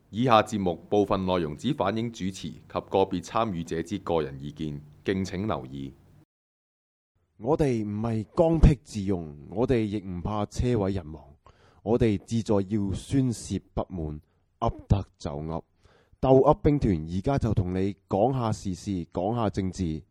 以下節目部分內容只反映主持及個別參與者之個人意見，敬請留意。 我哋唔係剛愎自用，我哋亦唔怕車毀人亡，我哋志在要宣泄不滿，噏得就噏，鬥噏兵團而家就同你講下時事，講下政治。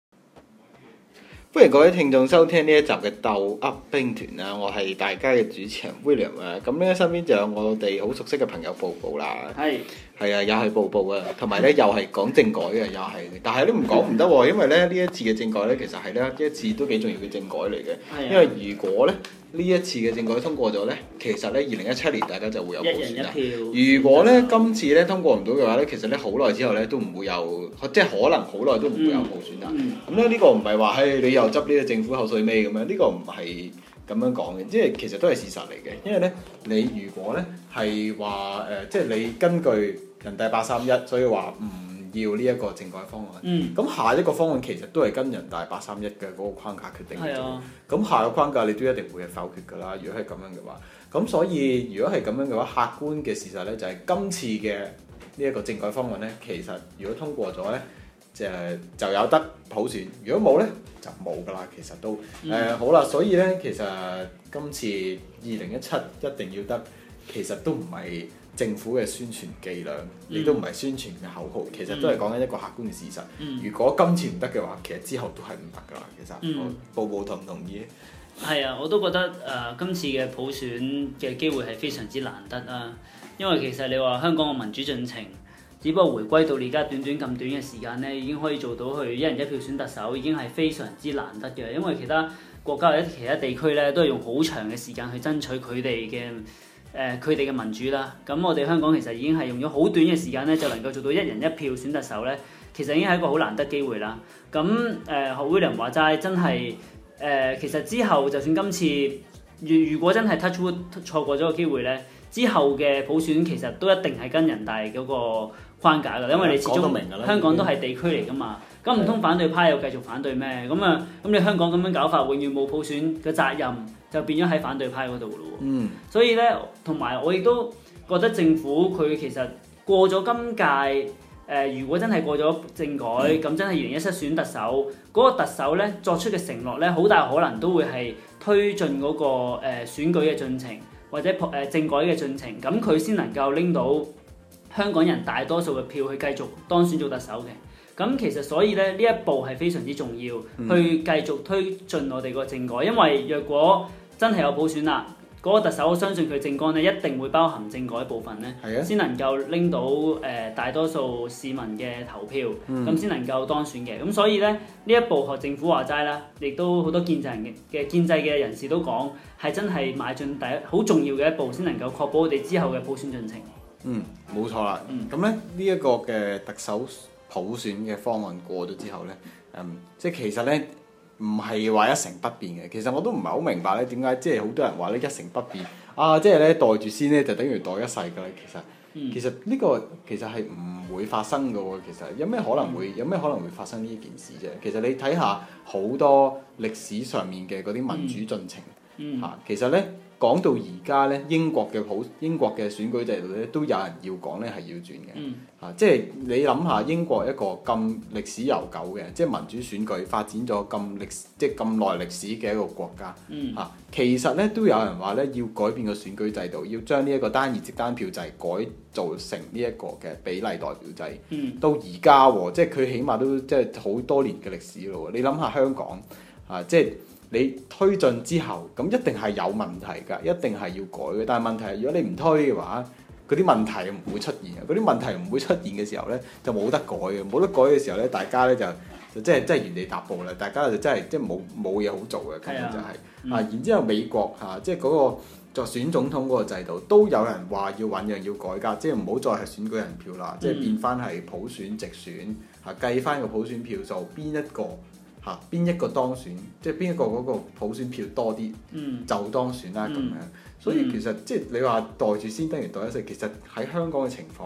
歡迎各位聽眾收聽呢一集嘅鬥噏兵團啦，我係大家嘅主持人 William 啊，咁咧身邊就有我哋好熟悉嘅朋友布布啦，係啊，又係布布啊，同埋咧又係講政改嘅，又係，但係都唔講唔得喎，因為咧呢一次嘅政改咧其實係呢一次都幾重要嘅政改嚟嘅，因為如果咧呢一次嘅政改通過咗咧，其實咧2017年大家就會有普選啦。如果咧今次咧通過唔到嘅話咧，其實咧好耐之後咧都唔會有，即係可能好耐都唔會有普選啦。咁咧呢個唔係話你又執呢個政府口水尾咁樣，呢個唔係咁樣講嘅，即係其實都係事實嚟嘅。因為咧你如果咧係話即係你根據人大831，所以話唔要呢一個政改方案，咁下一個方案其實都係跟人大831嘅嗰個框架決定嘅啫。咁下個框架你都一定會係否決㗎啦。如果係咁樣嘅話，咁所以如果係咁樣嘅話，客觀嘅事實咧就係今次嘅呢一個政改方案咧，其實如果通過咗咧，就有得普選；如果冇咧，就冇㗎啦。其實都好啦，所以咧其實今次2017一定要得，其實都唔係政府嘅宣傳伎倆，亦都唔係宣傳嘅口號，其實都係講緊一個客觀嘅事實。如果今次唔得嘅話，其實之後都係唔得㗎啦。其實，布布同唔同意？ 係啊，我都覺得今次嘅普選嘅機會係非常之難得啊！因為其實你話香港嘅民主進程，只不過回歸到而家短短咁短嘅時間咧，已經可以做到去一人一票選特首，已經係非常之難得嘅。因為其他國家或者其他地區咧，都係用好長嘅時間去爭取佢哋嘅民主啦。咁我哋香港其實已經係用咗好短嘅時間咧，就能夠做到一人一票選特首咧，其實已經係一個好難得機會啦。咁學 William 話齋，真係其實之後就算今次如果真係 touch wood 錯過咗個機會咧，之後嘅普選其實都一定係跟人大嗰個框架㗎，因為你始終香港都係地區嚟㗎嘛。咁唔通反對派又繼續反對咩？咁你香港咁樣搞法，永遠冇普選嘅責任，就變咗喺反對派嗰度咯。所以咧，同埋我亦都覺得政府佢其實過咗今屆如果真係過咗政改，咁真係2017選特首，嗰個特首咧作出嘅承諾咧，好大可能都會係推進嗰個選舉嘅進程，或者政改嘅進程，咁佢先能夠拎到香港人大多數嘅票去繼續當選做特首嘅。咁其實所以咧呢一步係非常之重要，去繼續推進我哋個政改，因為若果真係有普選啦，嗰個特首我相信佢政綱咧一定會包含政改部分咧，先能夠拎到大多數市民嘅投票，咁先能夠當選嘅。咁所以咧呢一步學政府話齋啦，亦都好多建制嘅人士都講係真係邁進第一好重要嘅一步，先能夠確保我哋之後嘅普選進程。 冇錯啦。咁咧呢一個嘅特首普選嘅方案過咗之後咧，即係其實咧唔係話一成不變嘅。其實我都唔係好明白咧，點解即係好多人話咧一成不變啊？即係咧袋住先咧就等於袋一世㗎啦。其實呢個其實係唔會發生㗎喎。其實有咩可能會發生呢一件事啫？其實你睇下好多歷史上面嘅嗰啲民主進程其實咧。講到而家咧，英國嘅選舉制度咧，都有人要講咧係要轉嘅。即係你諗下，英國一個咁歷史悠久嘅，即係民主選舉發展咗咁耐歷史嘅一個國家。其實咧都有人話咧要改變個選舉制度，要將呢一個單議席單票制改造成呢一個嘅比例代表制。到而家喎，即係佢起碼都即係好多年嘅歷史咯。你諗下香港即係。你推進之後，咁一定係有問題㗎，一定係要改嘅。但係問題係，如果你唔推嘅話，嗰啲問題唔會出現嘅。嗰啲問題唔會出現嘅時候咧，就冇得改嘅。冇得改嘅時候咧，大家咧就真係原地踏步啦。大家就真係即係冇嘢好做嘅，根本就係然之後美國即係嗰個就選總統嗰個制度，都有人話要醖釀要改革，即係唔好再係選舉人票啦，即係變翻係普選直選計翻個普選票數，邊一個當選，即係邊一個嗰個普選票多啲，就當選啦咁樣。所以其實即係你話袋住先等於袋一世，其實喺香港嘅情況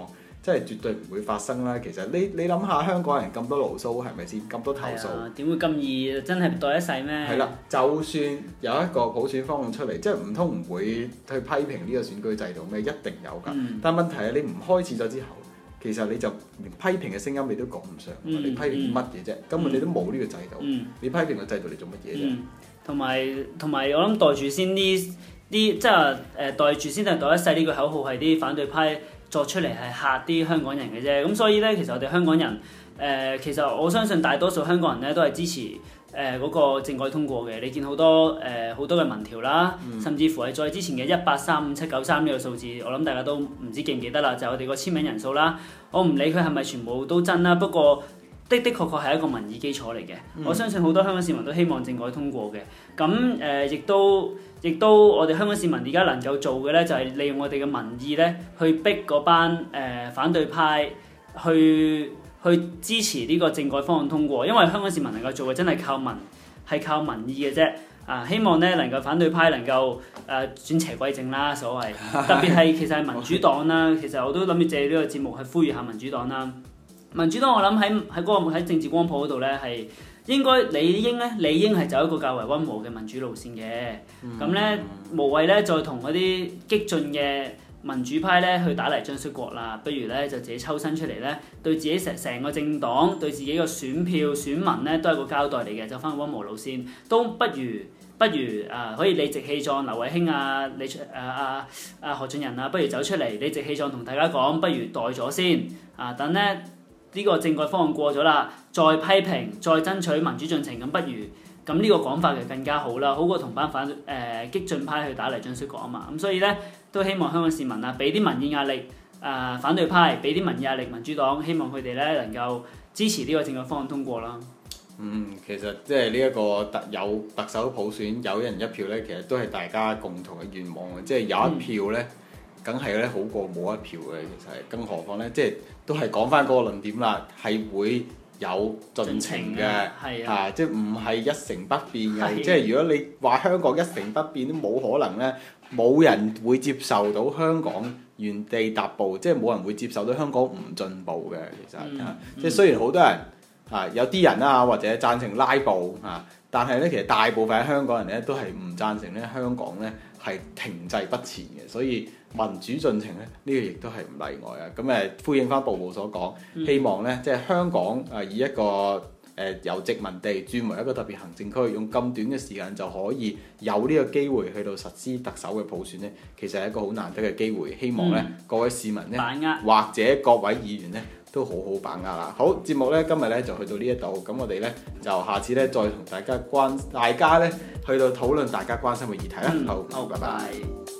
即係絕對唔會發生啦。其實你諗下，香港人咁多牢騷係咪先？咁多投訴， 點會咁易真係袋一世咩？ 係啦，就算有一個普選方案出嚟，即係唔通唔會去批評呢個選舉制度咩？一定有㗎。但係問題係你唔開始咗之後，其實你就連批評嘅聲音你都講唔上。你批評乜嘢啫？根本你都冇呢個制度。你批評個制度你做乜嘢啫？ 同埋我諗袋住先即係袋住先定袋一世呢個口號係啲反對派作出嚟係嚇啲香港人嘅啫。咁所以咧，其實我哋香港人其實我相信大多數香港人咧都係支持嗰個政改通過嘅。你見好多嘅民調啦，甚至乎係再之前嘅1835793呢個數字，我諗大家都唔知記唔記得啦，就係我哋個簽名人數啦。我唔理佢係咪全部都真啦，不過的確係一個民意基礎嚟嘅。我相信好多香港市民都希望政改通過嘅。咁亦都我哋香港市民而家能夠做嘅咧，就係利用我哋嘅民意咧，去逼嗰班反對派去支持呢個政改方案通過。因為香港市民能夠做嘅真係靠民意嘅啫。希望咧能夠反對派能夠轉邪歸正啦，所謂特別係其實係民主黨啦。其實我都諗住借呢個節目去呼籲下民主黨啦。民主黨我諗喺政治光譜嗰度咧係應該理應係走一個較為溫和嘅民主路線嘅。咁咧無謂咧再同嗰啲激進嘅民主派咧去打泥漿摔角啦，不如咧就自己抽身出嚟咧，對自己成個政黨對自己個選票選民咧都係個交代嚟嘅，走翻個溫和路線，都不如可以理直氣壯，劉慧卿何俊仁不如走出嚟理直氣壯同大家講，不如袋咗先等咧呢個政改方案過咗啦，再批評再爭取民主進程，咁不如咁呢個講法就更加好啦，好過同班激進派去打泥漿摔角啊嘛。咁所以咧都希望香港市民俾啲民意壓力反對派，俾啲民意壓力民主黨，希望佢哋咧能夠支持呢個政改方案通過啦。 其實即係呢一個有特首普選有一人一票咧，其實都係大家共同嘅願望嘅，即係有一票咧。梗係咧好過冇一票嘅，其實係，更何況咧，即係都係講翻嗰個論點啦，係會有進程嘅，即係唔係一成不變嘅。即係如果你話香港一成不變都冇可能咧，冇人會接受到香港原地踏步，即係冇人會接受到香港唔進步嘅。其實即係雖然好多人有啲人或者贊成拉布但係咧其實大部分香港人咧都係唔贊成咧香港咧係停滯不前嘅，所以民主進程咧呢個亦都係唔例外啊！咁呼應翻步步所講，希望咧即係香港以一個由殖民地轉為一個特別行政區，用咁短嘅時間就可以有呢個機會去到實施特首嘅普選咧，其實係一個好難得嘅機會。希望咧各位市民咧或者各位議員咧都好好把握啦。好，節目咧今日咧就去到呢一度，咁我哋咧就下次咧再同大家咧去到討論大家關心嘅議題啦。好，拜拜。